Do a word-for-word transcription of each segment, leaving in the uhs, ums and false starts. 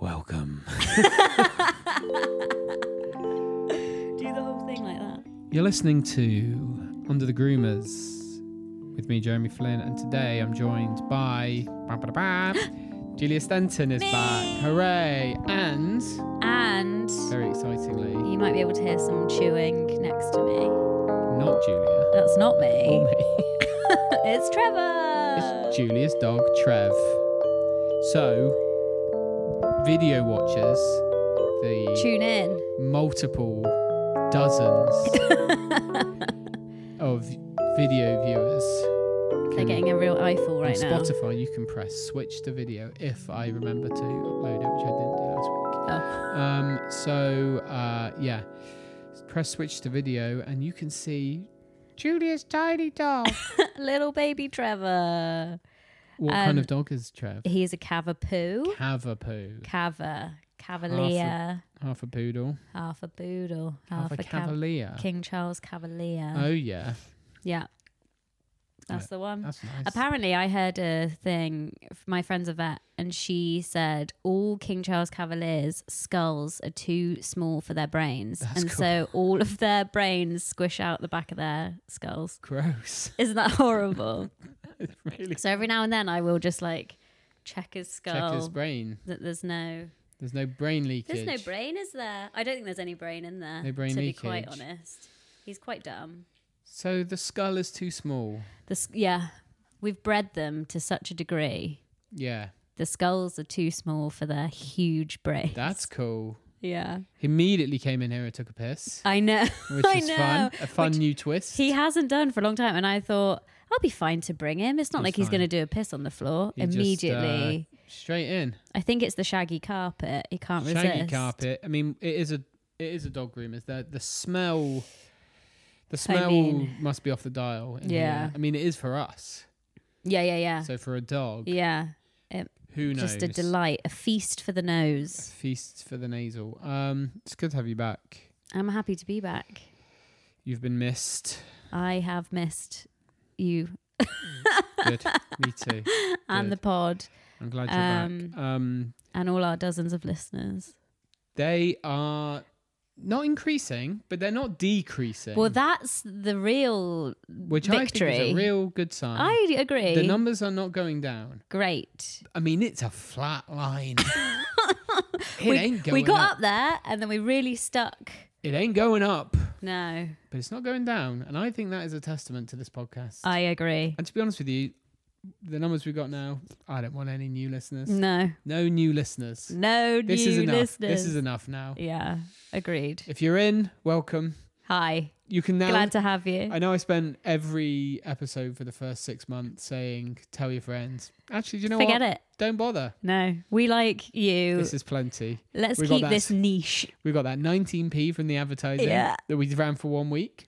Welcome. Do the whole thing like that. You're listening to Under the Groomers with me, Jeremy Flynn, and today I'm joined by ba, ba, ba, Julia Stenton is Me. back. Hooray! And And very excitingly, you might be able to hear some chewing next to me. not Julia. That's not me. Or me. It's Trevor. It's Julia's dog, Trev. So, video watchers, the Tune in. multiple dozens of video viewers. They're getting a real eyeful right on now. Spotify, you can press switch to video if I remember to upload it, which I didn't do last week. Oh. Um, so, uh, yeah, press switch to video and you can see Julia's tiny dog. Little baby Trevor. What Um, kind of dog is Trev? He's a Cavapoo. Cavapoo. Cava. Cavalier. Half a poodle. Half a poodle. Half, Half, a, a cav- cavalier. King Charles Cavalier. Oh, yeah. Yeah. That's Right. the one. That's nice. Apparently, I heard a thing. My friend's a vet, and she said all King Charles Cavaliers' skulls are too small for their brains, That's and cool. so all of their brains squish out the back of their skulls. Gross. Isn't that horrible? It's really So every now and then, I will just like check his skull. check his brain. That there's no, There's no brain leakage. there's no brain, is there? I don't think there's any brain in there. No brain to be quite leakage. honest, he's quite dumb. So the skull is too small. The s- yeah, we've bred them to such a degree. Yeah, The skulls are too small for their huge brains. that's cool. Yeah. He immediately came in here and took a piss, I know. which I was know. fun. A fun Which new twist. He hasn't done for a long time. And I thought, I'll be fine to bring him. It's not He's like he's fine. going to do a piss on the floor He just, immediately. uh, straight in. I think it's the shaggy carpet. He can't Shaggy resist. carpet. I mean, it is a it is a dog groom. Is that the smell? The smell mean- must be off the dial. in Yeah. here. I mean, it is for us. Yeah, yeah, yeah. So for a dog, yeah. It, who knows? just a delight. A feast for the nose. Feast for the nasal. Um, it's good to have you back. I'm happy to be back. You've been missed. I have missed you Good. Me too. and Good. the pod I'm glad you're Um, back. Um, and all our dozens of listeners. they are not increasing, but they're not decreasing. Well, that's the real which victory. I think is a real good sign. I agree. The numbers are not going down. Great. I mean, it's a flat line. it we, ain't going we got up. up there and then we really stuck. It ain't going up, No, but it's not going down. And I think that is a testament to this podcast. I agree. and to be honest with you, the numbers we've got now, I don't want any new listeners. No, No new listeners. no This new is enough. listeners. This is enough now. Yeah, agreed. If you're in, welcome. Hi, You can now. glad to have you. I know I spent every episode for the first six months saying, tell your friends. Actually, do you know Forget what? it. Don't bother. No, we like you. This is plenty. Let's we got keep that this s- niche. We got that nineteen p from the advertising Yeah. that we ran for one week.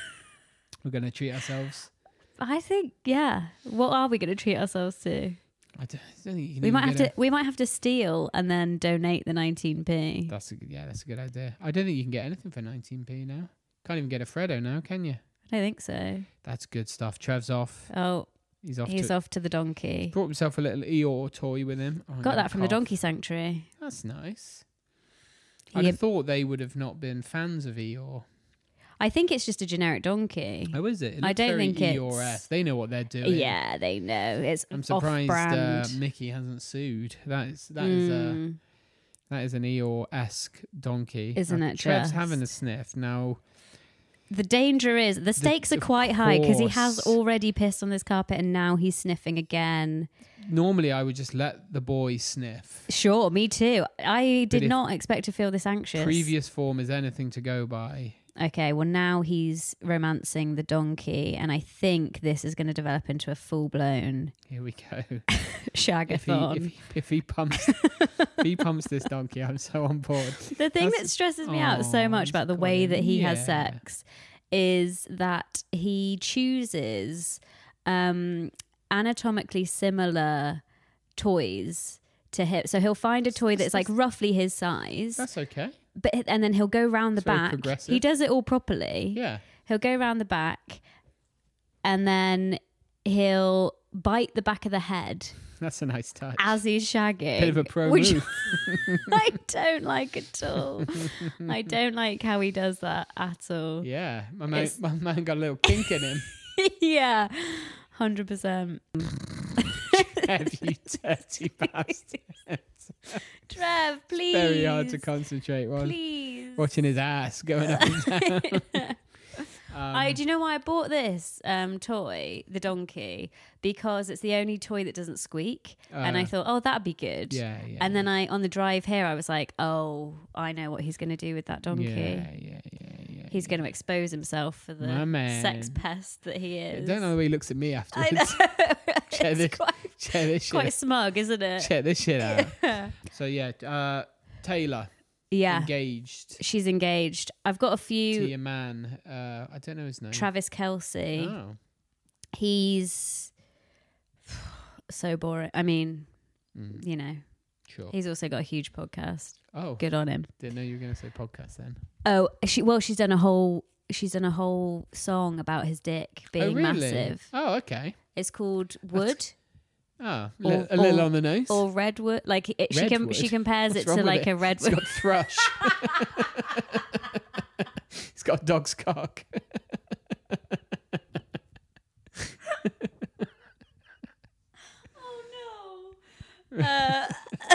We're going to treat ourselves. I think, yeah. What are we going to treat ourselves to? I don't, I don't think you can We even might have get to. We might have to steal and then donate the nineteen p. A, that's a, good- yeah, that's a good idea. I don't think you can get anything for nineteen p now. Can't even get a Freddo now, can you? I don't think so. That's good stuff. Trev's off. Oh, He's off. he's to, off to the donkey. Brought himself a little Eeyore toy with him. Oh, I'm Got gonna that from the cough. donkey sanctuary. That's nice. I'd Yeah. have thought they would have not been fans of Eeyore. I think it's just a generic donkey. Oh, is it? It I looks don't very think Eeyore-esque. it's- They know what they're doing. Yeah, they know. It's I'm surprised uh, off-brand. Mickey hasn't sued. That is that is a Mm, that is an Eeyore-esque donkey, Isn't Uh, it Trev's just? having a sniff now. the danger is the stakes are of quite high because he has course. already pissed on this carpet and now he's sniffing again. Normally, I would just let the boy sniff. Sure, me too. I did if not expect to feel this anxious. Previous form is anything to go by. Okay, well now he's romancing the donkey, and I think this is going to develop into a full-blown Here we go. shagathon. If he, if he, if he pumps if he pumps this donkey, I'm so on board. The thing That's- that stresses me out so Aw, much about the got way him. that he has Yeah. sex is that he chooses um, anatomically similar toys to him. So he'll find a toy that's like roughly his size, That's okay. but and then he'll go round the It's very back. progressive. He does it all properly. Yeah. He'll go round the back, and then he'll bite the back of the head That's a nice touch. as he's shagging. Bit of a pro which move. I don't like at all. I don't like how he does that at all. Yeah, my man, It's- my man got a little kink in him. Yeah, one hundred percent. Have you dirty bastard. Trev, please. Very hard to concentrate while Please. watching his ass going up and down. um, I, do you know why I bought this um, toy, the donkey? Because it's the only toy that doesn't squeak. and I Uh, thought, oh, that'd be good. yeah, yeah. And then I, on the drive here, I was like, oh, I know what he's going to do with that donkey. Yeah, yeah, yeah, yeah. He's going to expose himself for the My man. sex pest that he I is. don't know the way he looks at me I afterwards. know. Check it's this, quite, check this shit. quite smug, isn't it? Check this shit out. So yeah, uh, Taylor Yeah. engaged She's engaged. I've got a to few. your man. Uh, I don't know his name. Travis Kelce. Oh, He's so boring. I mean, mm, you know, sure. he's also got a huge podcast. Oh, Good on him. didn't know you were going to say podcast then. Oh, she well, she's done a whole she's done a whole song about his dick being oh, really? massive. Oh, okay. It's called Wood Oh, Or- li- a little or- on the nose. or Redwood. Like it, she can Redwood? she compares What's it wrong to with like it? a It's redwood. got thrush. It's got a dog's cock. Oh no. Uh,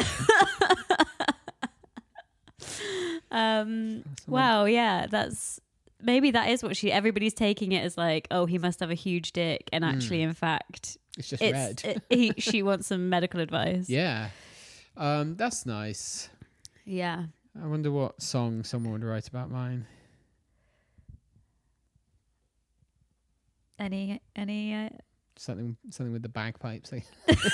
um. Wow. Yeah. That's maybe that is what she. Everybody's taking it as like, oh, he must have a huge dick, and actually, in fact, It's just it's red. it, he. She wants some medical advice. Yeah. Um, that's nice. Yeah. I wonder what song someone would write about mine. Any any uh, Something something with the bagpipes. Like,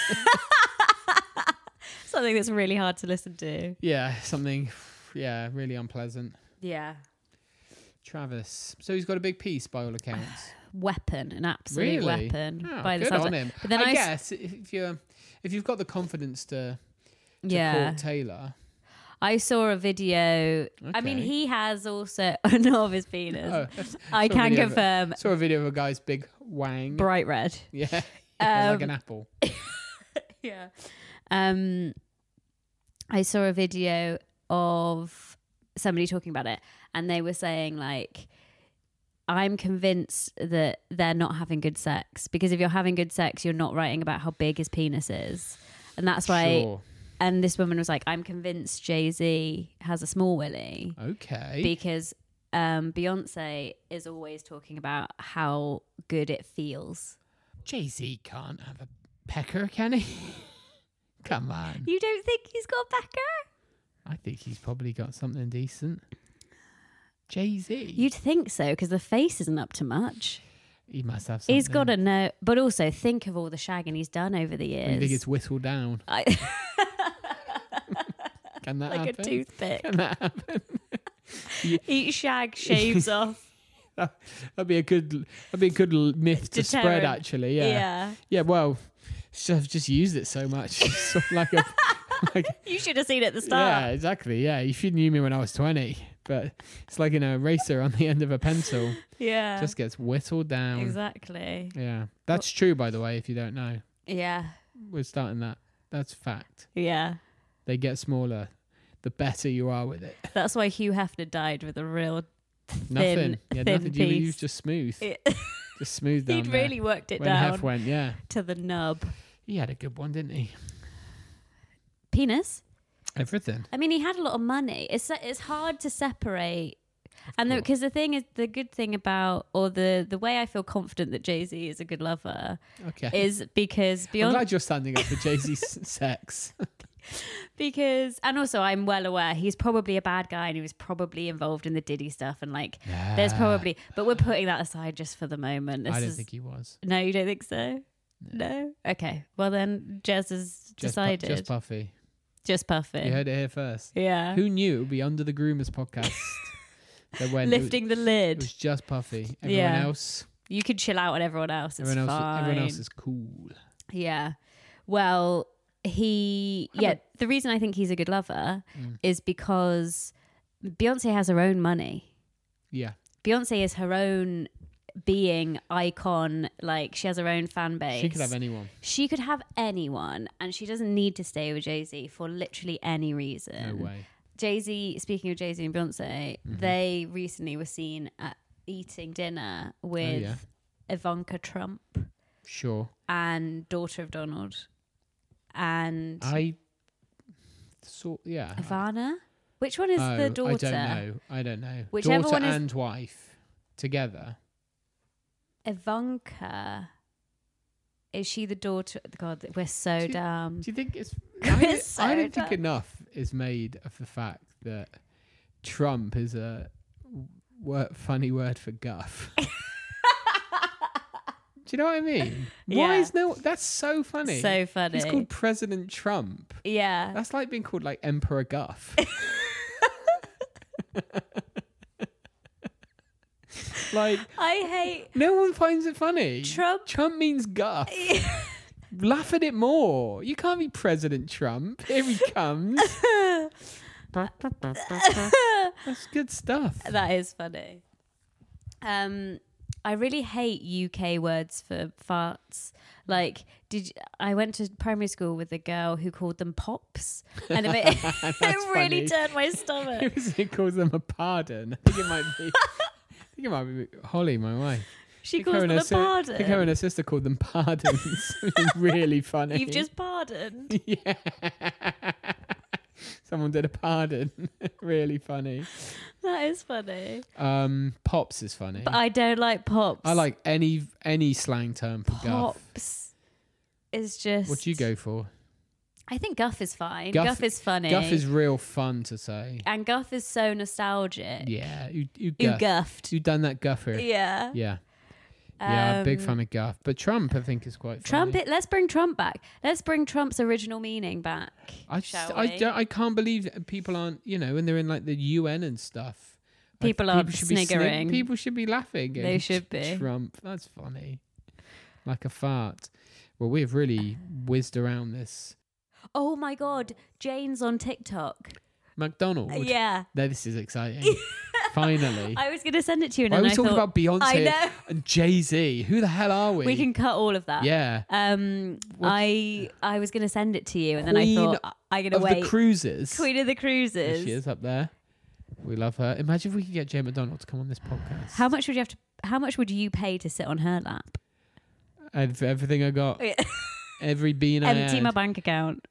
something that's really hard to listen to. yeah, something yeah, really unpleasant. Yeah. Travis. So he's got a big piece by all accounts. Weapon, an absolute Really? weapon. Oh, by the good sounds on of it. him. But then I, I s- guess if you're if you've got the confidence to, to Yeah. court Taylor. I saw a video. I mean, Okay. he has also not of his penis. Oh, that's- I saw a can video of a- confirm. Saw a video of a guy's big wang. Bright red. Yeah, yeah like Um, an apple. Yeah. Um, I saw a video of somebody talking about it, and they were saying like, I'm convinced that they're not having good sex, because if you're having good sex, you're not writing about how big his penis is, and that's why. Sure. And this woman was like, I'm convinced Jay-Z has a small willy, Okay. because um, Beyonce is always talking about how good it feels. Jay-Z can't have a pecker, can he? Come on. You don't think he's got Becker? I think he's probably got something decent. Jay-Z. You'd think so, because the face isn't up to much. He must have something. He's got to know, but also think of all the shagging he's done over the I years. think it's whittled down. I, Can that like happen? a toothpick. Can that happen? Eat shag, shaves off. That'd be a good. That'd be a good l- myth to spread. Deterrent. Actually, yeah. Yeah. Yeah. Well, so I've just used it so much. It's sort of like a. Like, You should have seen it at the yeah, start. exactly. Yeah, you should knew me when I was twenty, but it's like an eraser on the end of a pencil. Yeah. Just gets whittled down. Exactly. Yeah, that's true. By the way, if you don't know, Yeah. we're starting that. That's fact. Yeah. They get smaller, the better you are with it. That's why Hugh Hefner died with a real Nothing. thin, Yeah, thin nothing. You, you piece. was just smooth. It- Just smooth down He'd there. really worked it when down Hef went, yeah. to the nub. He had a good one, didn't he? Penis? Everything. I mean, he had a lot of money. It's it's hard to separate. And because the, the thing is, the good thing about, or the, the way I feel confident that Jay-Z is a good lover Okay. is because I'm beyond, glad you're standing up for Jay-Z's sex. because, and also I'm well aware he's probably a bad guy and he was probably involved in the Diddy stuff, and like, there's probably, but we're putting that aside just for the moment. This I don't is- think he was. No, you don't think so? No. No? Okay. Well then, Jez has Just, pu- decided. just Puffy. Just Puffy. You heard it here first. Yeah. Who knew it would be Under the Groomers podcast that when it was, Lifting the it lid. was just Puffy. Everyone Yeah. else, You could chill out on everyone else. It's everyone else, fine. everyone else is cool. Yeah. Well, he, How yeah, about- the reason I think he's a good lover Mm. is because Beyonce has her own money. Yeah. Beyonce is her own being icon. Like she has her own fan base. She could have anyone. She could have anyone, and she doesn't need to stay with Jay-Z for literally any reason. No way. Jay-Z, speaking of Jay-Z and Beyonce, Mhm. they recently were seen at eating dinner with yeah. Ivanka Trump Sure. and daughter of Donald. And I saw, yeah. Ivana? Which one is oh, the daughter? I don't know. I don't know. Whichever daughter one is- and wife together. Ivanka. Is she the daughter? God, we're so Do you- dumb. Do you think it's? We're I, so I don't think dumb. enough is made of the fact that Trump is a word, funny word for guff. Do you know what I mean? Why Yeah. is no? That's so funny. So funny. He's called President Trump. yeah. That's like being called like Emperor Guff. Like I hate no one finds it funny. Trump. Trump means guff. Laugh at it more. You can't be President Trump. Here he comes. That's good stuff. That is funny. Um, I really hate U K words for farts. Like, did you, I went to primary school with a girl who called them pops, and it, it That's really funny. turned my stomach. It calls them a pardon. I think it might be. I think it might be Holly, my wife. She I think calls her them and a her si- I think her pardon. and her sister called them pardons. Which is really funny. You've just pardoned. yeah. Someone did a pardon. Really funny. That is funny. Um, pops is funny. But I don't like pops. I like any any slang term for guff. pops. Is just. What do you go for? I think guff is fine. Guff- Guff, is funny. Guff is real fun to say. and guff is so nostalgic. Yeah, you you You guff. guffed. You done that guffer. Yeah. Yeah. Yeah, big Um, fan of guff. But Trump, I think, is quite funny. Trump. It, let's bring Trump back. Let's bring Trump's original meaning back. I just, shall I, we? don't, I can't believe that people aren't, you know, when they're in like the U N and stuff. I- People aren't should be snig- sniggering. people should be laughing. They at should be. Trump. That's funny. Like a fart. Well, we've really whizzed around this. Oh my God, Jane's on TikTok. McDonald. Yeah. No, this is exciting. Finally. I was going to send it to you, and Why are then we I talking thought about Beyonce I know. and Jay-Z? Who the hell are we? we can cut all of that. Yeah. Um, What- I I was going to send it to you, and then Queen I thought I'm going to Of wait. the cruises. Queen of the There Cruises. she is up there. We love her. Imagine if we could get Jane McDonald to come on this podcast. How much would you have to? How much would you pay to sit on her lap? And for everything I got, every bean I Empty had, my bank account.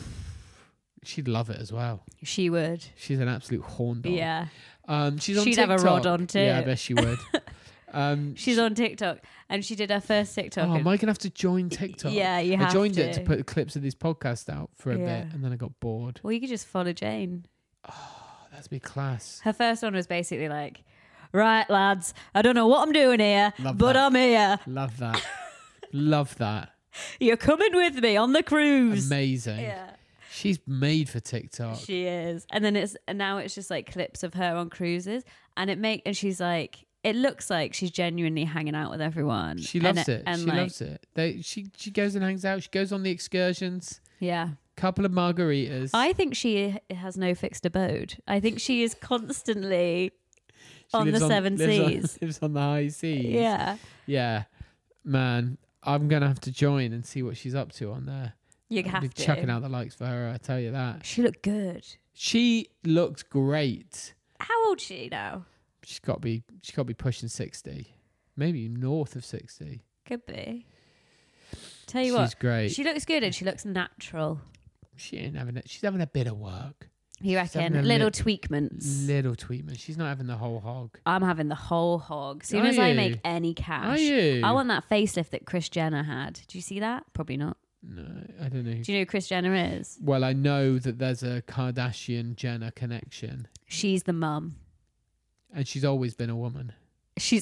she'd love it as well. She would. She's an absolute horn dog. Yeah. Um, she's on She'd have a TikTok. rod on too. Yeah, I bet she would. um, She's on TikTok, and she did her first TikTok. Oh, and- am I gonna have to join TikTok? Yeah, you I have joined to. it to put clips of this podcast out for a Yeah. bit, and then I got bored. Well, you could just follow Jane. Oh, that'd be class. Her first one was basically like, right, lads, I don't know what I'm doing here, Love but that. I'm here. Love that. Love that. You're coming with me on the cruise. Amazing. Yeah, She's made for TikTok. she is. And then it's and now it's just like clips of her on cruises, and it make and she's like, it looks like she's genuinely hanging out with everyone. She And loves it. And she like, loves it. They, she she goes and hangs out. She goes on the excursions. yeah. Couple of margaritas. I think she has no fixed abode. I think she is constantly She on the lives seven lives on- seas. lives on the high seas. Yeah, Yeah. Man, I'm gonna have to join and see what she's up to on there. you I'll have be to. chucking out the likes for her. I tell you that. She looked good. She looks great. How old is she now? She's got to be. She's got to be pushing sixty, maybe north of sixty. Could be. Tell you She's what, great. she looks good and she looks natural. She ain't having it. She's having a bit of work. You She's having reckon? a Little lit- tweakments. Little tweetment. She's not having the whole hog. I'm having the whole hog. As soon Are as I you? make any cash, Are you? I want that facelift that Kris Jenner had. Do you see that? Probably not. No, I don't know. Do you know who Kris Jenner is? Well, I know that there's a Kardashian Jenner connection, She's the mum. and she's always been a woman. She's.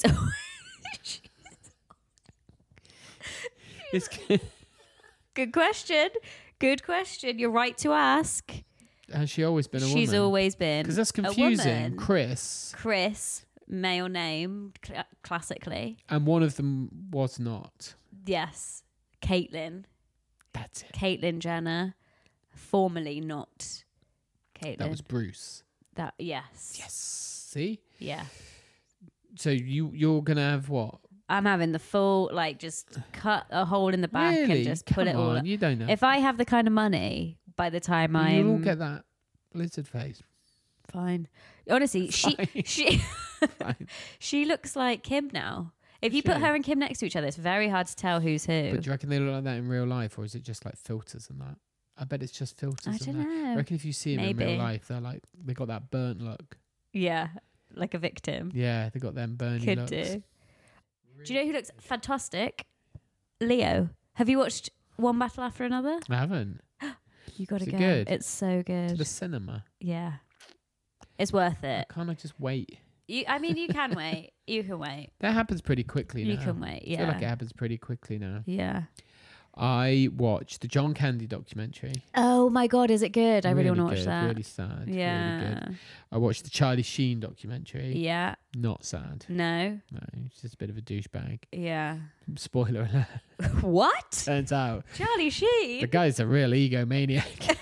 It's, Good question. Good question. You're right to ask. has she always been a woman? She's always been. Because that's a confusing. woman. Chris, Chris, male name, cl- classically. and one of them was not. Yes. Caitlyn. That's it. Caitlyn Jenner. Formerly not Caitlyn. That was Bruce. That yes. Yes. See? Yeah. So you you're gonna have what? I'm having the full, like, just cut a hole in the back Really? and just put Come it all on, up. you don't know. If I have the kind of money, by the time I'm You'll all get that lizard face. fine. Honestly, she Fine. she Fine. she looks like Kim now. If you put She? her and Kim next to each other, it's very hard to tell who's who. But do you reckon they look like that in real life, or is it just like filters and that? I bet it's just filters. I and don't that. I know. reckon if you see them in Maybe. real life, they're like they got that burnt look. Yeah, like a victim. Yeah, they got them burny Could looks. do. Do you know who looks fantastic? Leo. Have you watched One Battle After Another? I haven't. You got to Is it go. good? It's so To good. the cinema. Yeah, it's worth it. Can't I just wait? You, I mean, you can wait. You can wait. That happens pretty quickly You now. can wait. I feel like it Yeah. happens pretty quickly now. Yeah. I watched the John Candy documentary. Oh my God, is it good? I really, want to watch good, that. Really sad. yeah. Really good. I watched the Charlie Sheen documentary. Yeah. Not sad. No. No, he's just a bit of a douchebag. Yeah. Spoiler alert. What? Turns out Charlie Sheen. the guy's a real egomaniac.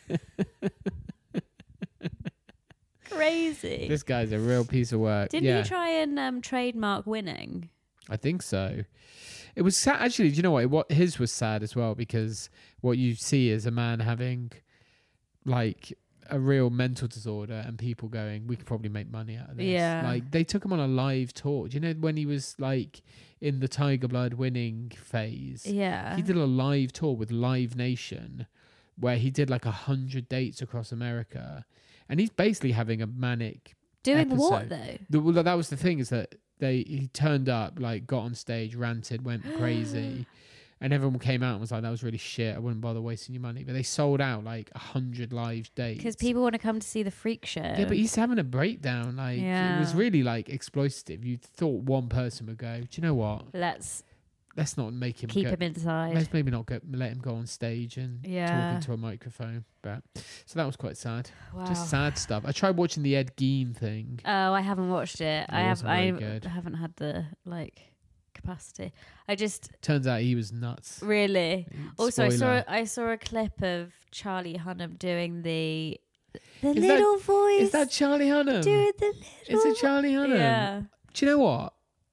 Crazy. This guy's a real piece of work. Didn't yeah, he try and um, trademark winning? I think so. It was sad. Actually, do you know what? What his was sad as well, because what you see is a man having like a real mental disorder and people going, we could probably make money out of this. Yeah. Like they took him on a live tour. Do you know when he was like in the Tiger Blood winning phase? Yeah. He did a live tour with Live Nation where he did like a hundred dates across America. And he's basically having a manic Doing episode. what though? The, well, that was the thing, is that they he turned up, like got on stage, ranted, went crazy, and everyone came out and was like, "That was really shit. I wouldn't bother wasting your money." But they sold out like a hundred live dates Because people want to come to see the freak show. Yeah, but he's having a breakdown. Like it was Yeah. really like exploitative. You thought one person would go, "Do you know what? Let's Let's not make him keep go, him inside. Let's maybe not go, let him go on stage and Yeah. talk into a microphone." But so that was quite sad. Wow. Just sad stuff. I tried watching the Ed Gein thing. Oh, I haven't watched it. I have. wasn't very I good. haven't had the like capacity. I just Turns out he was nuts. really. Also, I saw Spoiler. I saw a clip of Charlie Hunnam doing the the Is that- little voice. Is that Charlie Hunnam? doing the little? Is it Charlie Hunnam? Yeah. Do you know what?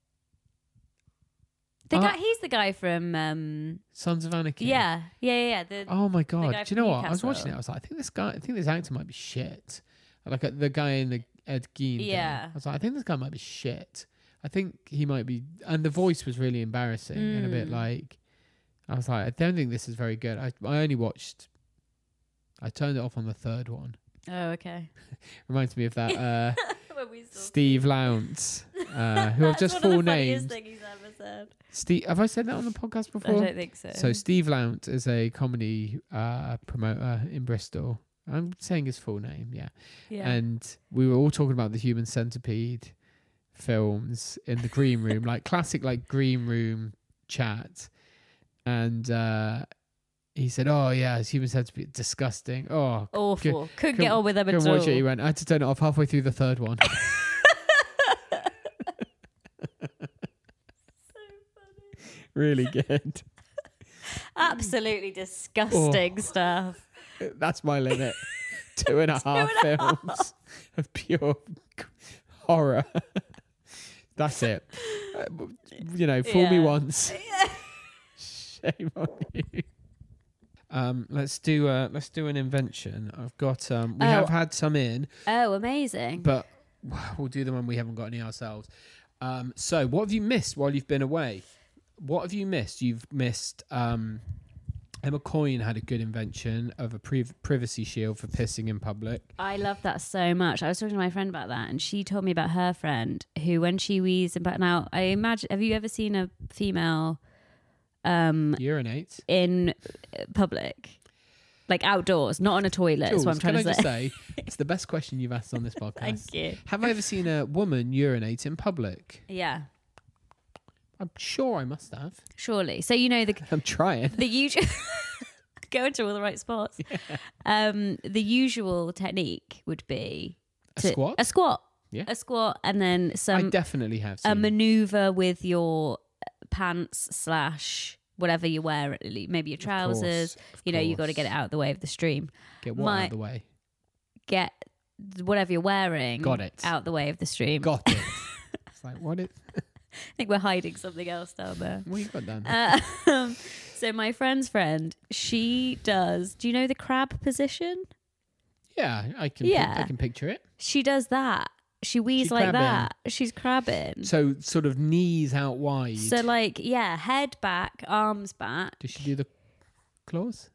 The Uh, guy. He's the guy from. Um, Sons of Anarchy. yeah. Yeah. Yeah. yeah. The, Oh my god! guy Do you from know what? I was Newcastle. watching it. I was like, I think this guy, I think this actor might be shit. Like uh, the guy in the Ed Gein. thing. Yeah. I was like, I think this guy might be shit. I think he might be, and the voice was really embarrassing and a bit Mm. like. I was like, I don't think this is very good. I I only watched. I turned it off on the third one. oh, okay. Reminds me of that uh, When we saw Steve Lounce, uh, who I've That's just one of full the funniest named. thing he's ever said. Steve, have I said that on the podcast I before? don't think so. So Steve Lount is a comedy uh, promoter in Bristol. I'm saying his full name, yeah. yeah. And we were all talking about the Human Centipede films in the green room, like classic, like green room chat. And uh, he said, "Oh yeah, it's Human Centipede, disgusting. Oh, Awful. Couldn't couldn't- get on with them at couldn't all. watch it." He went, "I had to turn it off halfway through the third one." Really good. Absolutely disgusting stuff. That's my limit. Two and a half Two and a films of pure horror. That's it. Uh, you know, fool me Yeah. once. Shame on you. Um, let's do uh, let's do an invention. I've got um, we Oh. have had some in, Oh, amazing. but we'll do them when we haven't got any ourselves. Um, so what have you missed while you've been away? What have you missed? You've missed. Um, Emma Coyne had a good invention of a priv- privacy shield for pissing in public. I love that so much. I was talking to my friend about that, and she told me about her friend who, when she wheezes about now, I imagine. Have you ever seen a female um, Urinate. in public, like outdoors, not on a toilet? Jules, is what I'm trying can to I say. just say, it's the best question you've asked on this podcast. Thank you. Have I ever seen a woman urinate in public? Yeah, I'm sure I must have. surely. So you know the I'm trying. the usual go into all the right spots. Um, the usual technique would be A to- squat? a squat, Yeah. a squat, and then I some definitely have seen. a maneuver with your pants slash whatever you wear, maybe your Of trousers. course, of You know, you got to course. get it out of the way of the stream. Get what my- out of the way? Get whatever you're wearing Got it. out the way of the stream. Got it. It's like, what it? I think we're hiding something else down there. What you got down? Um, so my friend's friend, she does. Do you know the crab position? Yeah, I can. Yeah. I can picture it. She does that. She weaves She's like crabbing. that. She's crabbing. So sort of knees out wide. So like, yeah, head back, arms back. Does she do the claws?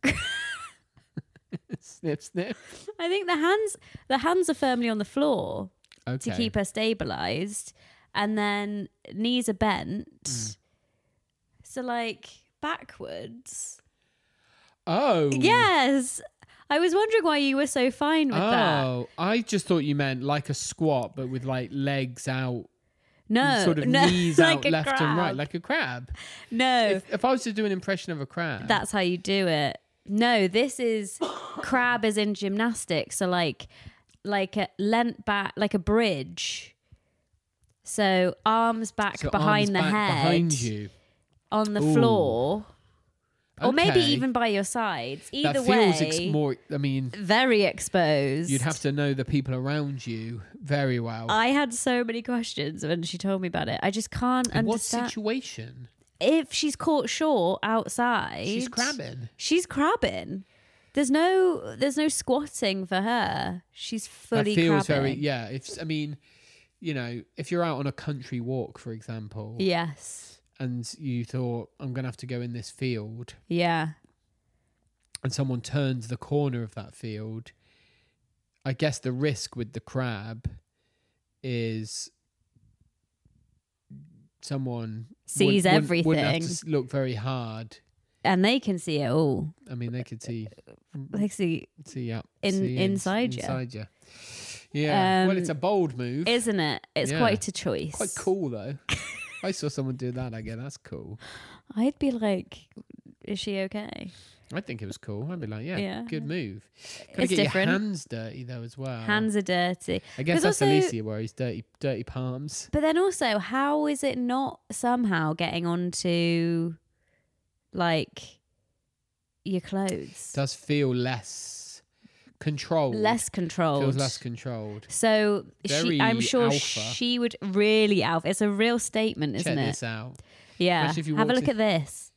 Snip, snip. I think the hands, the hands are firmly on the floor Okay. to keep her stabilized, and then knees are bent. Mm. So like backwards. Oh. Yes. I was wondering why you were so fine with that. Oh, I just thought you meant like a squat, but with like legs out, No, sort of no, knees like out a left and crab. right, like a crab. No, If, if I was to do an impression of a crab, that's how you do it. No, this is crab as in gymnastics. So like, like a leant back, like a bridge. So arms back so behind arms the back head, behind you. on the Ooh. floor, or maybe Okay. even by your sides. Either that feels way, ex- more. I mean, very exposed. you'd have to know the people around you very well. I had so many questions when she told me about it. I just can't In what understand. situation? If she's caught short outside, She's crabbing. She's crabbing. There's no, there's no squatting for her. She's fully That feels crabbing. very. Yeah. If I mean, you know, if you're out on a country walk, for example, Yes. and you thought I'm gonna have to go in this field, Yeah. and someone turns the corner of that field, I guess the risk with the crab is someone Sees wouldn't- wouldn't- Wouldn't have to everything. s- look very hard. And they can see it all. I mean, they could see They see, see up In- see ins- inside ya. inside you. Yeah. well, Um, it's a bold move. isn't it? It's Yeah. quite a choice. Quite cool though. I saw someone do that. I go, that's cool. I'd be like, is she okay? I think it was cool. I'd be like, yeah, Yeah. good move. Gotta It's get different. your hands dirty though as well. Hands are dirty. I guess 'Cause that's also- Alicia worries. Dirty, dirty palms. But then also, how is it not somehow getting onto like your clothes? Does feel less controlled. Less controlled. Feels less controlled. So Very she, I'm sure alpha. she would really alpha. It's a real statement, isn't Check it? this out. Yeah. Especially if you Have a walked look in- at this.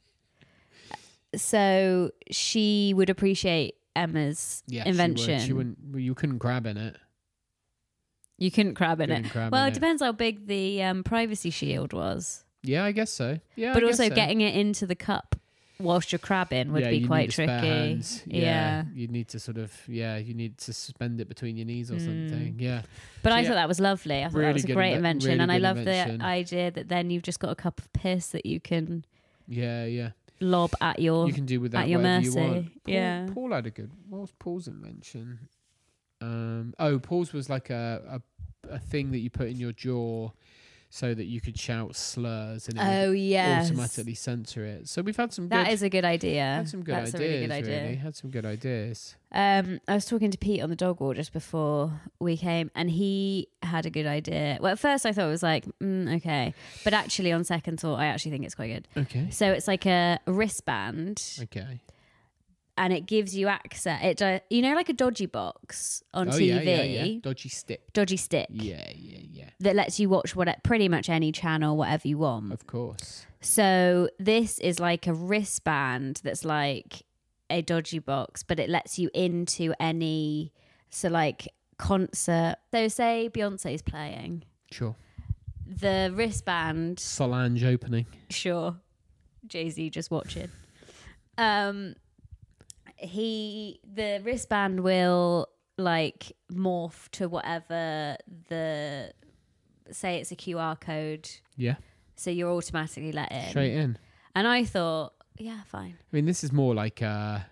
So she would appreciate Emma's Yeah, invention. She, would. she wouldn't. well, You couldn't grab in it. You couldn't crab in Couldn't it. crab Well, in it it. depends how big the um, privacy shield was. Yeah, I guess so. Yeah, but I guess also so. getting it into the cup whilst you're crabbing would yeah, be you quite need a spare tricky. hands. Yeah, Yeah. you need to sort of. Yeah, you need to suspend it between your knees or Mm. something. Yeah, But So I yeah, thought that was lovely. I thought that really was a good great inve- invention. really And I good love invention. the idea that then you've just got a cup of piss that you can yeah, yeah. lob at your. You can do with that at your whatever mercy. you want. Paul, Yeah. Paul had a good. What was Paul's invention? Um. Oh, Paul's was like a a, a thing that you put in your jaw, so that you could shout slurs and it would Oh, yes. automatically censor it. So we've had some good. That is a good idea. had some good That's ideas. a really good idea. Really. Had some good ideas. Um, I was talking to Pete on the dog walk just before we came, and he had a good idea. Well, at first I thought it was like, mm, okay, but actually, on second thought, I actually think it's quite good. Okay. So it's like a wristband, Okay. and it gives you access. It, do- you know, like a dodgy box on oh T V, yeah, yeah, yeah. Dodgy stick. dodgy stick Yeah, yeah, yeah. that lets you watch what pretty much any channel, whatever you want. Of course. So this is like a wristband that's like a dodgy box, but it lets you into any, so like concert. So say Beyonce's playing, Sure. the wristband, Solange opening. sure, Jay-Z just watching. Um, he, the wristband will like morph to whatever the, say it's a Q R code. Yeah. So you're automatically let in. Straight in. And I thought, yeah, fine. I mean, this is more like a,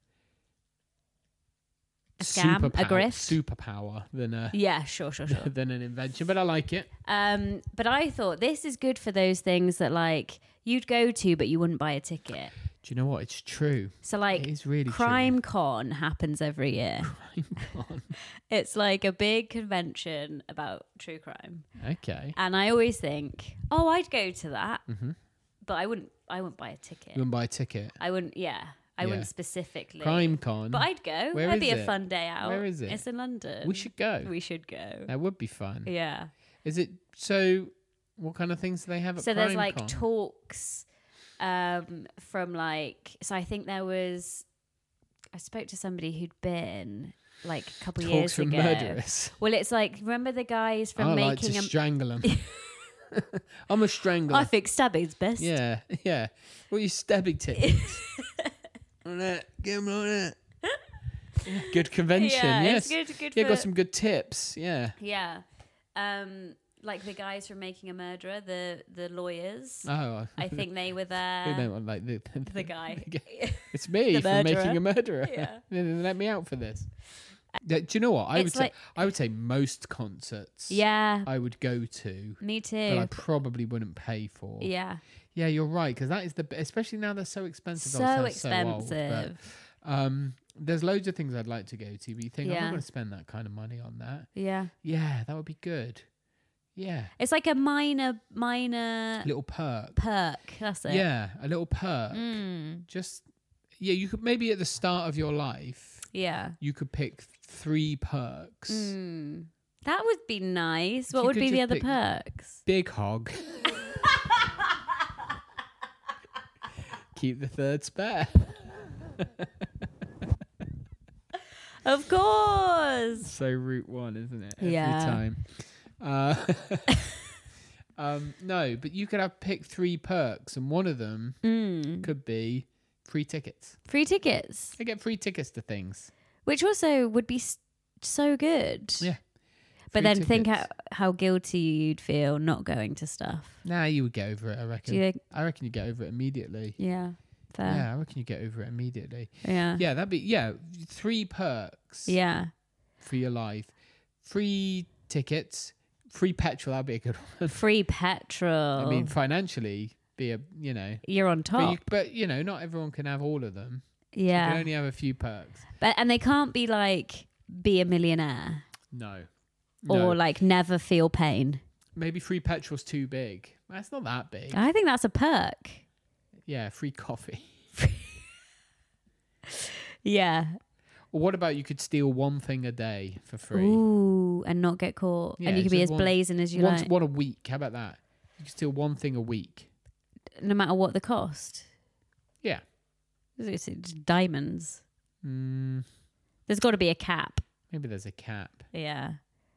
A scam, a superpower, grift. superpower than a Yeah, sure, sure, sure. than an invention. But I like it. um, but I thought this is good for those things that like you'd go to, but you wouldn't buy a ticket. Do you know what? It's true. So It like is really Crime Con happens every year. true. Crime Con. It's like a big convention about true crime. Okay. And I always think, oh, I'd go to that, Mm-hmm. but I wouldn't. I wouldn't buy a ticket. You wouldn't buy a ticket. I wouldn't. Yeah, I Yeah. wouldn't specifically. Crime Con. But I'd go. Where That'd is be a it? fun day out. Where is it? It's in London. We should go. We should go. That would be fun. Yeah. Is it so? What kind of things do they have at So there's like PrimeCon? talks um, from like. So I think there was. I spoke to somebody who'd been like a couple Talks years from ago. murderers. Well, it's like remember the guys from I like making to a. strangle them. I'm a strangler. I think stabbing's best. Yeah, yeah. What are you stabbing techniques? On that, get 'em on that. Yeah, good convention. Yeah, yes. it's good. Good. Yeah, for, got some good tips. Yeah. Yeah. Um, like the guys from Making a Murderer, the the lawyers. Oh, I think they were who there. meant like the, The guy. It's me The for murderer. making a murderer. Yeah. They didn't let me out for this. Yeah, do you know what? I It's would say like- I would say most concerts Yeah. I would go to, Me but I too. probably wouldn't pay for. Yeah. Yeah, you're right, because that is the especially now they're so expensive. So Obviously, I'm expensive. So old, but, um, there's loads of things I'd like to go to, but you think I'm Yeah. not going to spend that kind of money on that. Yeah. Yeah, that would be good. Yeah, It's like a minor, minor little perk. perk. That's it. Yeah, a little perk. Mm. Just yeah, you could maybe at the start of your life Yeah. you could pick three perks. Mm. That would be nice. What you would could be the just other pick- perks? Big hog. Keep the third spare. Of course. So route one, isn't it? Every Yeah. time. Uh, um, no, but you could have pick three perks, and one of them Mm. could be free tickets. Free tickets, I get free tickets to things. which also would be s- so good. Yeah. But Free then think tickets. how, how guilty you'd feel not going to stuff. Nah, you would get over it. I reckon. Do you think? I reckon you get over it immediately. Yeah. Fair. Yeah, I reckon you get over it immediately. Yeah. Yeah, that'd be yeah. Three perks Yeah. for your life. Free tickets. Free petrol. That'd be a good one. Free petrol. I mean, financially, be a you know. You're on But top. you, but you know, not everyone can have all of them. You yeah. can only have a few perks. But and they can't be like be a millionaire No. or No. like never feel pain. Maybe free petrol's too big. That's not that big. I think that's a perk. Yeah, free coffee. Yeah. Or what about you could steal one thing a day for free? Ooh, and not get caught. Yeah, and you could be just as one- blazing as you One, like. one a week. How about that? You could steal one thing a week. No matter what the cost. Yeah. It's it's diamonds. Mm, There's got to be a cap. maybe there's a cap. Yeah.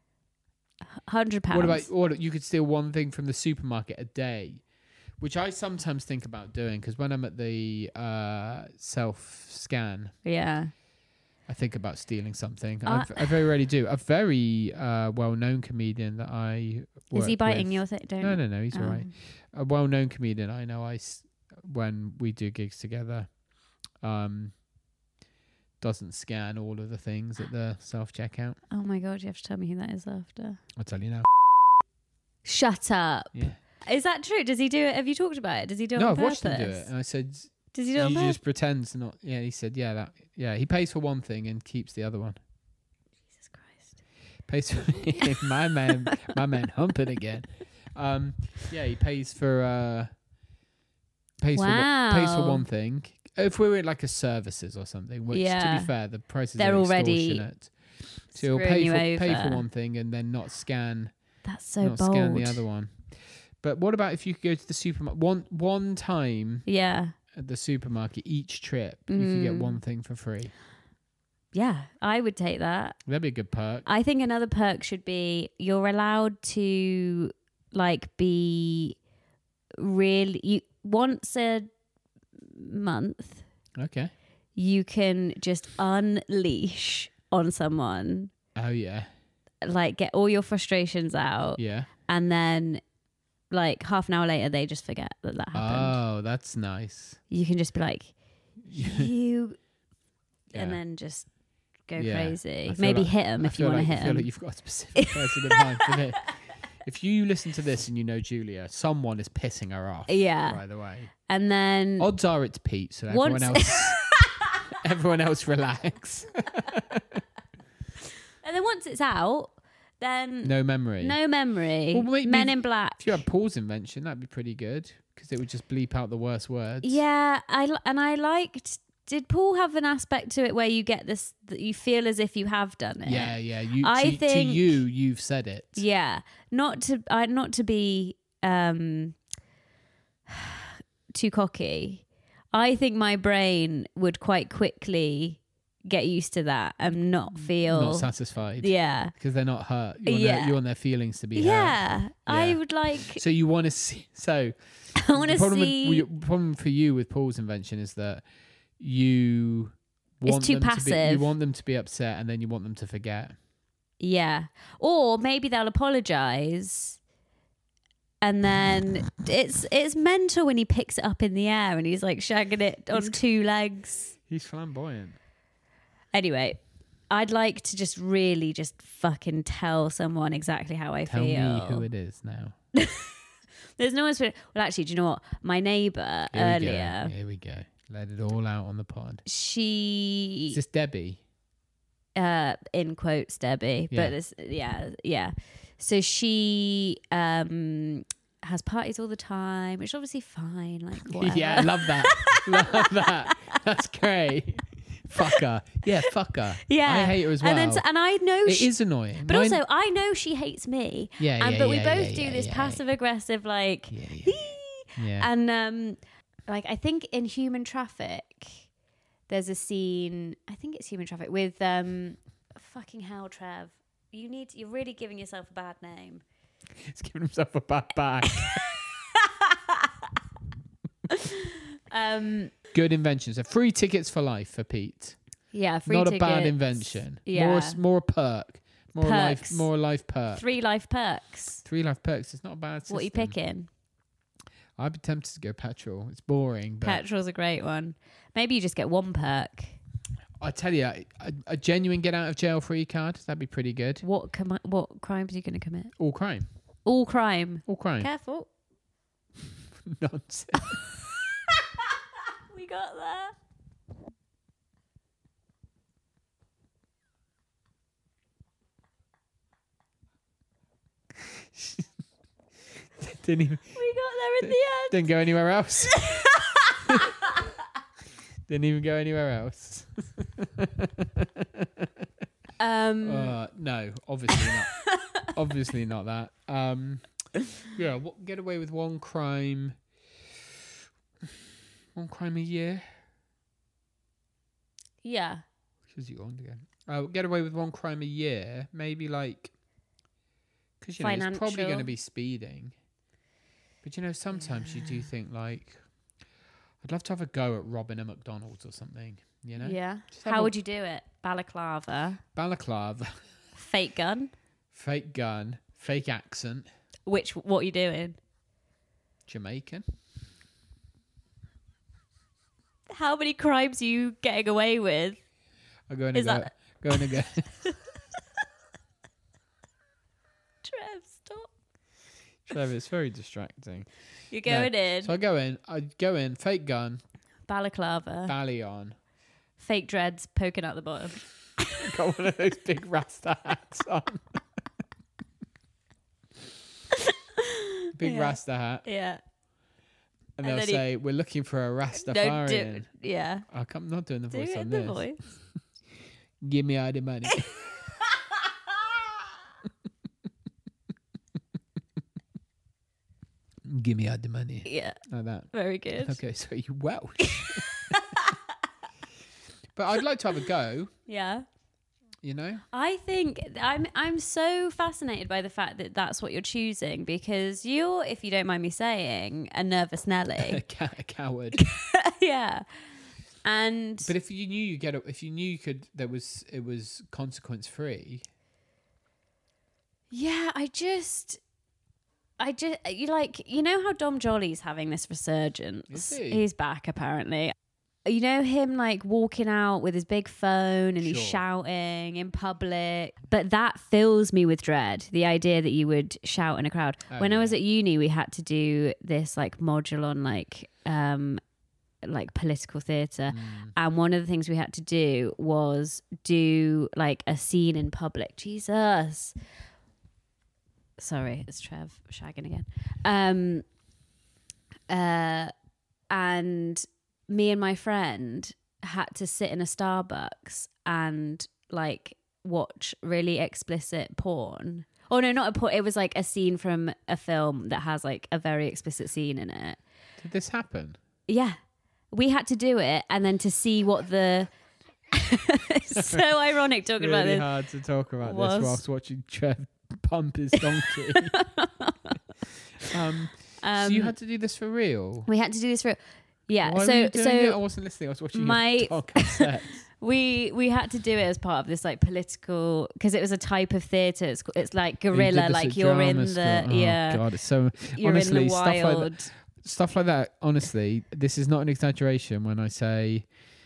Hundred pounds. What about or you could steal one thing from the supermarket a day, which I sometimes think about doing because when I'm at the uh, self scan, Yeah. I think about stealing something. Uh, I, I very rarely do. A very uh, well-known comedian that I Is he work biting with- your thing? Don't. No, no, no. He's Oh. all right. A well-known comedian I know. I s- when we do gigs together, um, doesn't scan all of the things at the self-checkout. Oh my god! You have to tell me who that is after. I'll tell you now. Shut up. Yeah. Is that true? Does he do it? Have you talked about it? Does he do it No, on I've purpose? watched him do it, and I said, Does he do it on "You purpose? just pretends to not." Yeah, he said, "Yeah, that. Yeah, he pays for one thing and keeps the other one. Jesus Christ. Pays for my man, my man humping again. Um, yeah, he pays for uh, pays for one, pays for Wow. one thing. If we were in like a services or something, which to Yeah. be fair, the prices They're are already extortionate. So he'll screwing pay you for pay for over. one thing and then not scan That's so not bold. scan the other one. But what about if you could go to the supermarket one one time Yeah. at the supermarket each trip, you could get Mm. one thing for free. Yeah. I would take that. That'd be a good perk. I think another perk should be you're allowed to like be really you once a month Okay. you can just unleash on someone, Oh yeah. like get all your frustrations out, Yeah. and then like half an hour later they just forget that that happened. Oh, that's nice. You can just be like you Yeah. and then just go Yeah. crazy. I feel Maybe like- hit him I if you feel want to like, hit I feel him. like you've got a specific person in mind for this. If you listen to this and you know Julia, someone is pissing her off. Yeah. By the way, And then odds are it's Pete. So everyone Once- else, everyone else, relax. and then once it's out, then No memory. no memory. Well, maybe Men if- in Black. If you had Paul's invention, that'd be pretty good because it would just bleep out the worst words. Yeah, I li- and I liked. Did Paul have an aspect to it where you get this that you feel as if you have done it? Yeah, yeah. You, I to, to think- you, you've said it. Yeah, not to I not to be um, too cocky, I think my brain would quite quickly get used to that and not feel not satisfied. Yeah, because they're not hurt. You want, Yeah. their, you want their feelings to be hurt. yeah. I Yeah. would like. So you want to see. So I want the to problem, see. with, the problem for you with Paul's invention is that you It's want too them to be, passive. you want them to be upset, and then you want them to forget. Yeah, or maybe they'll apologize. And then it's it's mental when he picks it up in the air and he's like shagging it on He's- two legs. He's flamboyant. Anyway, I'd like to just really just fucking tell someone exactly how I Tell feel. me who it is now. There's no one's. Well, actually, do you know what? My neighbour Here earlier, we go. Here we go. Let it all out on the pod. she Is this Debbie? uh in quotes Debbie, Yeah. but it's, yeah, yeah. So she um has parties all the time, which is obviously fine. Like whatever. Yeah, I love that. love that. That's great. Fuck her. Yeah, fuck her. Yeah, I hate her as well. And then, and I know it she, is annoying. but Mine- also I know she hates me. yeah, And yeah, but we yeah, both yeah, do yeah, this yeah, passive aggressive, like, Yeah, yeah. yeah. and um, like I think in Human Traffic, there's a scene. I think it's Human Traffic with um, fucking hell, Trev. You need. You're really giving yourself a bad name. He's giving himself a bad back. Um, Good invention. So free tickets for life for Pete. yeah, free Not tickets. a bad invention. Yeah. More, more perk. More life. Perks. More life perk. Three life perks. Three life perks. It's not a bad system. What are you picking? I'd be tempted to go petrol. It's boring, but Petrol's a great one. Maybe you just get one perk. I tell you, a, a genuine get out of jail free card. That'd be pretty good. What com- what crimes are you going to commit? All crime. All crime. All crime. Careful. Nonsense. We got there. Didn't even. We got there in the end. Didn't go anywhere else. Didn't even go anywhere else. Um, Uh, no, obviously not. Obviously not that. Um, yeah, what, get away with one crime. One crime a year. yeah. Which is you on again? Uh, get away with one crime a year. Maybe like, because you know it's probably going to Financial. be speeding. But you know, sometimes you do think like, I'd love to have a go at robbing a McDonald's or something. You know, Yeah. Just have How a- would you do it? Balaclava. balaclava, Fake gun. fake gun, fake accent, Which, what are you doing? Jamaican. How many crimes are you getting away with? I'm going to Is go. that- Going to go. Trev, stop. Trevor, it's very distracting. You're No. going in. So I go in. I go in. Fake gun, Balaclava. bally on. Fake dreads poking out the bottom. Got one of those big Rasta hats on. Big Yeah. Rasta hat, Yeah. and And they'll then he- say, "We're looking for a Don't Rastafarian." do. Yeah. I can't- I'm not doing the Do voice it on in the this. voice. Give me all the money. Give me all the money. Yeah. Like that. Very good. Okay, so you Welsh. But I'd like to have a go, Yeah. you know? I think I'm I'm so fascinated by the fact that that's what you're choosing, because you're, if you don't mind me saying, a nervous a, Nelly. ca- a coward. Yeah. And But if you knew you get, a, if you knew you could, there was, it was consequence free. yeah, I just I just you like you know how Dom Jolly's having this resurgence. Is he? He's back apparently. You know him like walking out with his big phone and he's Sure. shouting in public. But that fills me with dread. The idea that you would shout in a crowd. Oh, when I yeah. was at uni, we had to do this like module on like um like political theatre. Mm. And one of the things we had to do was do like a scene in public. Jesus. Sorry, it's Trev shagging again. Um uh and me and my friend had to sit in a Starbucks and like watch really explicit porn Oh no, not a point. It was like a scene from a film that has like a very explicit scene in it. Did this happen? Yeah. We had to do it, and then to see what the... It's so ironic talking really about this. hard to talk about was... this whilst watching Trev pump his donkey. um, um, so you had to do this for real? We had to do this for... Yeah, Why so... were you doing so it? I wasn't listening. I was watching my... a dog have sex. We we had to do it as part of this like political, because it was a type of theatre. It's, it's like guerrilla, like you're in the school. Oh, yeah. God, it's so You're honestly in the stuff like wild. that, stuff like that. Honestly, this is not an exaggeration when I say.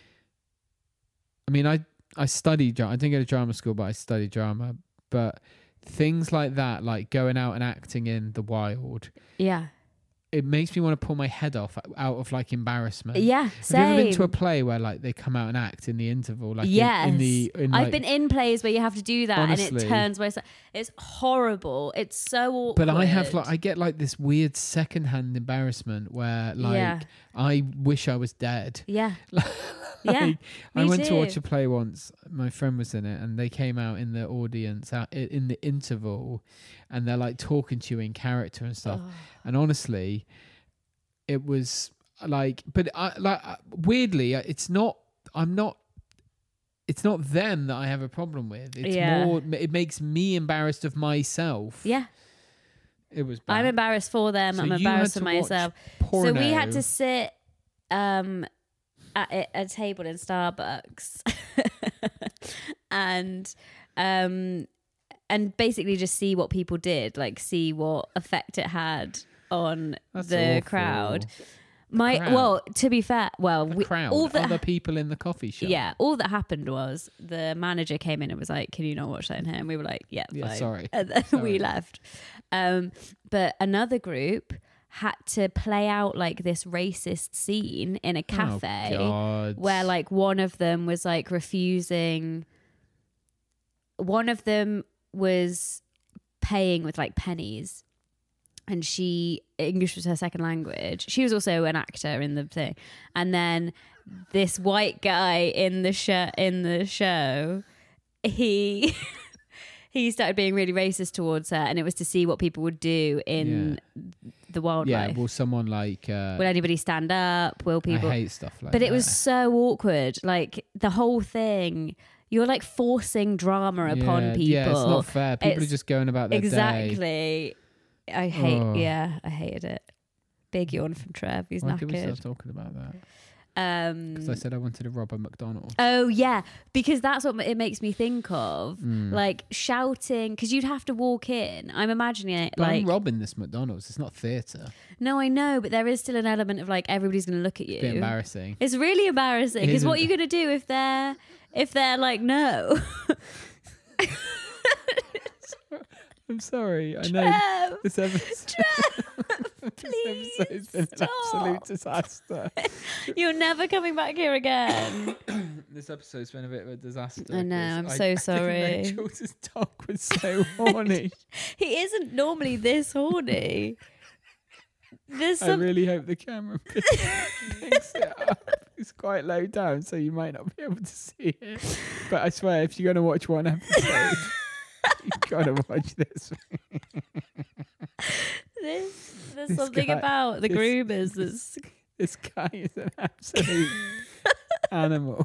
I mean, I I studied drama. I didn't go to drama school, but I studied drama. But things like that, like going out and acting in the wild, Yeah. it makes me want to pull my head off out of like embarrassment. Yeah, same. Have you ever been to a play where like they come out and act in the interval? Like yes. in, in the, in, I've like, been in plays where you have to do that, and honestly, it turns where it's, it's horrible. It's so awkward. but I have like I get like this weird secondhand embarrassment where like Yeah. I wish I was dead. Yeah. Like, Yeah, I me went to too. watch a play once. My friend was in it, and they came out in the audience out i- in the interval, and they're like talking to you in character and stuff. Oh. And honestly, it was like, but I like uh, weirdly, uh, it's not. I'm not. It's not them that I have a problem with. It's Yeah. more. It makes me embarrassed of myself. Yeah. It was bad. I'm embarrassed for them. So I'm you had embarrassed to for watch myself. porno. So we had to sit um, at a, a table in Starbucks and um, and basically just see what people did, like see what effect it had on That's the awful. crowd. My crowd? well, to be fair, well, The we, crowd, all that other people in the coffee shop. yeah, all that happened was the manager came in and was like, "Can you not watch that in here?" And we were like, "Yeah, Yeah, fine." sorry. And then Sorry. we left. Um, but another group had to play out like this racist scene in a cafe Oh, God. where like one of them was like refusing. One of them was paying with like pennies. And she, English was her second language. She was also an actor in the thing. And then this white guy in the show, in the show, he he started being really racist towards her, and it was to see what people would do in the wildlife. Yeah, will someone like... Uh, Will anybody stand up? Will people? I hate stuff like but that. it was so awkward. Like the whole thing, you're like forcing drama yeah, upon people. Yeah, it's not fair. People It's- are just going about their exactly. day. I hate. Oh. Yeah, I hated it. Big yawn from Trev. He's Why did we start knackered. talking about that? Um, Because I said I wanted to rob a McDonald's. oh yeah, because that's what it makes me think of. Mm. Like shouting, because you'd have to walk in. I'm imagining it But like. I'm robbing this McDonald's. It's not theatre. No, I know, but there is still an element of like everybody's going to look at you. It's a bit embarrassing. It's really embarrassing. It Because what are isn't- you going to do if they're if they're like no? I'm sorry. I know Trev, this episode, this please episode's been an absolute stop. disaster. You're never coming back here again. This episode's been a bit of a disaster. I know, 'cause I'm I- so I didn't know sorry. Jules' dog was so horny. He isn't normally this horny. There's I some. really hope the camera picks it up. It's quite low down, so you might not be able to see it. But I swear, if you're going to watch one episode, you've got to watch this. This, there's This something guy- about the this- groomers that's. This guy is an absolute animal.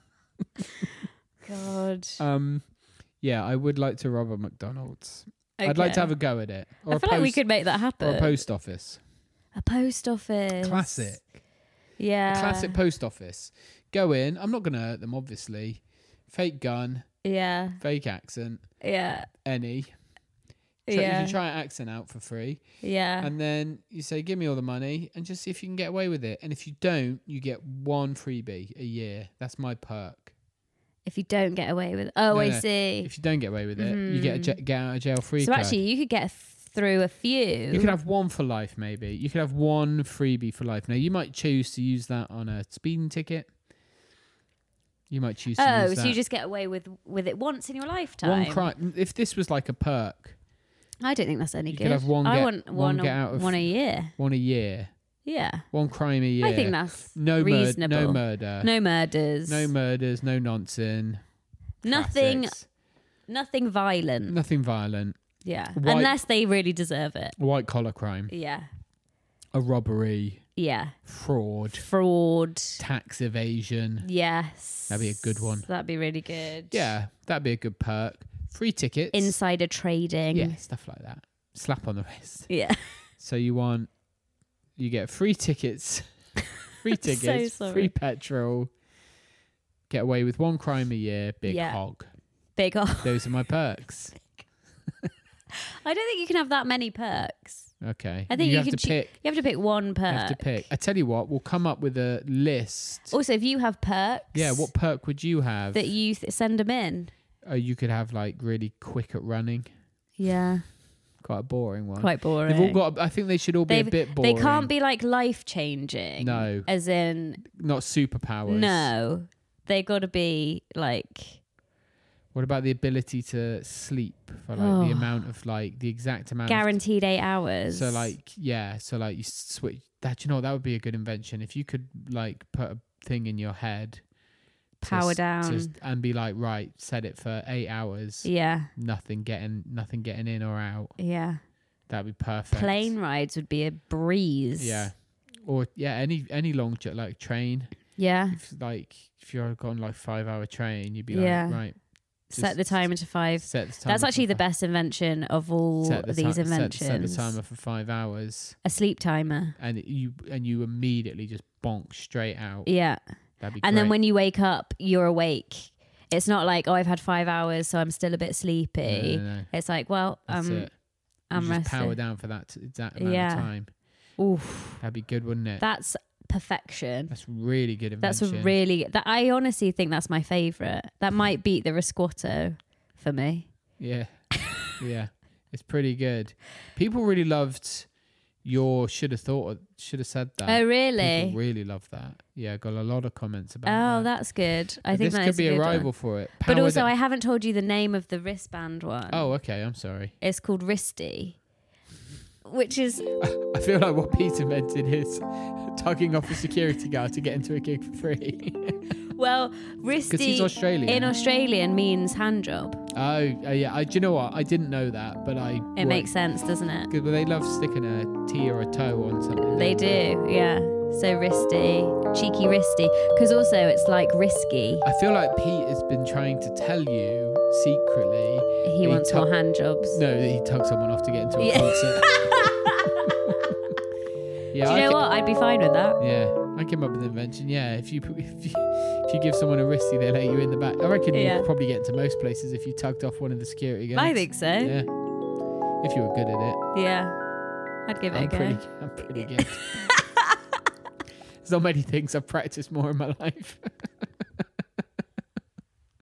God. Um, yeah, I would like to rob a McDonald's. I'd like to Okay. have a go at it. Or I a feel like we post- could make that Or happen. a post office. A post office. Classic. Yeah. A classic post office. Go in. I'm not going to hurt them, obviously. Fake gun, Yeah. fake accent, Yeah. any. Try, Yeah. You can try an accent out for free. Yeah. And then you say, give me all the money and just see if you can get away with it. And if you don't, you get one freebie a year. That's my perk. If you don't get away with. Oh, No, I no. see. If you don't get away with it, you get a j- get out of jail free So card. actually, you could get through a few. You could have one for life, maybe. You could have one freebie for life. Now, you might choose to use that on a speeding ticket. You might choose to Oh, use so that. you just get away with with it once in your lifetime. one crime. If this was like a perk, I don't think that's any You good. could have one I get- want one one, get a, out of- one a year. one a year, Yeah. one crime a year. I think that's no murder, reasonable. no murder, No murders. no murders, no nonsense. Nothing. Classics. Nothing violent. Nothing violent. Yeah. White- Unless they really deserve it. White collar crime, Yeah. a robbery, Yeah. fraud, Fraud. tax evasion. Yes. That'd be a good one. That'd be really good. Yeah, that'd be a good perk. Free tickets. Insider trading. Yeah, stuff like that. Slap on the wrist. Yeah. So you want, you get free tickets, free tickets, sorry. free petrol, get away with one crime a year, big Yeah. hog. Big off. Those are my perks. I don't think you can have that many perks. Okay. I think you, have can to choo- pick. You have to pick one perk. You have to pick. I tell you what, we'll come up with a list. Also, if you have perks, Yeah, what perk would you have? that you th- send them in. Oh, you could have like really quick at running. Yeah, Quite a boring one. quite boring. They've all got. I think they should all be They've- a bit boring. They can't be like life changing. No. as in Not superpowers. no. They got to be like What about the ability to sleep for like Oh. the amount of like the exact amount? guaranteed eight hours. Of, so like yeah, so like you switch that. You know that would be a good invention if you could like put a thing in your head, to Power s- down. to s- and be like right, set it for eight hours. yeah, Nothing getting nothing getting in or out. yeah. That'd be perfect. Plane rides would be a breeze. Yeah, or yeah, any any long jet like train. Yeah. If like if you're on like five hour train, you'd be Yeah. like right. Set the timer to five. Set the timer That's for actually the fi- best invention of all set the these ti- inventions. Set, set the timer for five hours, A sleep timer. and you and you immediately just bonk straight out. Yeah. That'd be And great. then when you wake up, you're awake. It's not like, oh, I've had five hours, so I'm still a bit no, sleepy. no, no. It's like, well, That's um, it. I'm you just power rested. down for that t- exact amount Yeah. of time. Oof. That'd be good, wouldn't it? That's perfection. That's really good That's invention. a really, that I honestly think that's my favourite. That might beat the Risquotto for me. Yeah, yeah, it's pretty good. People really loved your should have thought, should have said that. Oh, really? People really love that. Yeah, got a lot of comments about Oh, that. that's good. I But think this that could is be a a good rival one. for it. But Power also, da- I haven't told you the name of the wristband one. oh, okay. I'm sorry. It's called Wristy, which is I feel like what Pete invented is tugging off a security guard to get into a gig for free. well, Because he's Wristy Australian. in Australian means hand job. oh, uh, yeah. I, do you know what? I didn't know that, but I. It makes sense, doesn't it? Because they love sticking a T or a toe on something. They don't do, yeah. So wristy, cheeky wristy, because also it's like risky. I feel like Pete has been trying to tell you secretly. He He wants tu- more hand jobs. No, that he tugged someone off to get into a Yeah. concert. yeah, Do you I know ca- what? I'd be fine with that. Yeah, I came up with an invention. Yeah, if you if you, if you give someone a wristy, they let you in the back. I reckon you Yeah. could probably get into most places if you tugged off one of the security guards. I think so. Yeah, if you were good at it. Yeah. I'd give it I'm a go. pretty. I'm pretty good. There's not many things I've practiced more in my life.